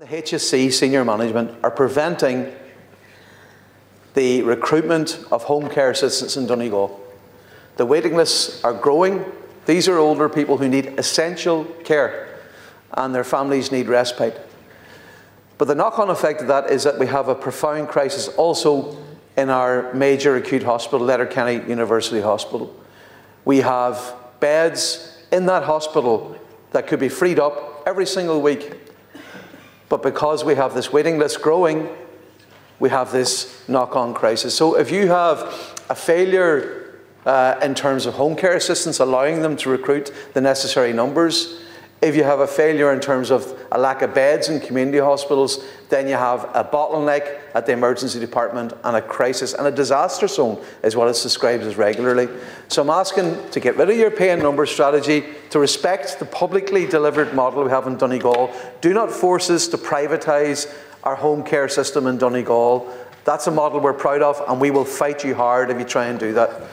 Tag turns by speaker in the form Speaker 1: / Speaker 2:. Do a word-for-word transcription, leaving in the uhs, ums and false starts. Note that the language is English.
Speaker 1: The H S C senior management are preventing the recruitment of home care assistants in Donegal. The waiting lists are growing. These are older people who need essential care and their families need respite. But the knock-on effect of that is that we have a profound crisis also in our major acute hospital, Letterkenny University Hospital. We have beds in that hospital that could be freed up every single week. But because we have this waiting list growing, we have this knock-on crisis. So if you have a failure uh, in terms of home care assistants, allowing them to recruit the necessary numbers, if you have a failure in terms of a lack of beds in community hospitals, then you have a bottleneck at the emergency department and a crisis and a disaster zone is what it's described as regularly. So I'm asking to get rid of your pay and numbers strategy, to respect the publicly delivered model we have in Donegal. Do not force us to privatise our home care system in Donegal. That's a model we're proud of, and we will fight you hard if you try and do that.